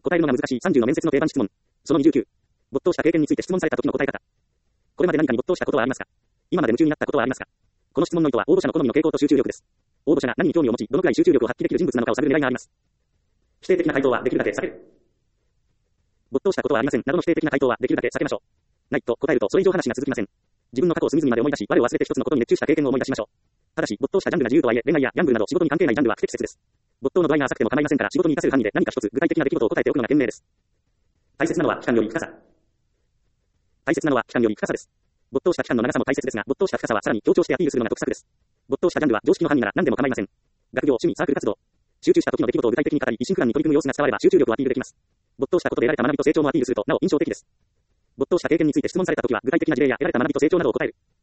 答えるのが難しい30の面接の定番質問。その29。没頭した経験について質問された時の答え方。これまで何かに没頭したことはありますか？今まで夢中になったことはありますか？この質問の意図は応募者の好みの傾向と集中力です。応募者が何に興味を持ち、どのくらい集中力を発揮できる人物なのかを探る狙いがあります。否定的な回答はできるだけ避ける。没頭したことはありません。などの否定的な回答はできるだけ避けましょう。ないと答えるとそれ以上話が続きません。自分の過去を隅々まで思い出し、我を忘れて一つのことに熱中した経験を思い出しましょう。ただし、没頭したジャンルが自由とはいえ、恋愛やギャンブルなど仕事に関係ないジャンルは不適切です。没頭の度合いが浅くても構いませんから、仕事に活かせる範囲で何か一つ具体的な出来事を答えておくのが賢明です。大切なのは期間より深さ。大切なのは期間より深さです。没頭した期間の長さも大切ですが、没頭した深さはさらに強調してアピールするのが得策です。没頭したジャンルは常識の範囲なら何でも構いません。学業、趣味、サークル活動。集中した時の出来事を具体的に語り、一心不乱に取り組む様子が伝われば集中力をアピールできます。没頭したことで得られた学びと成長もアピールすると、なお印象的です。没頭した経験について質問された時は、具体的な事例や得られた学びと成長などを答える。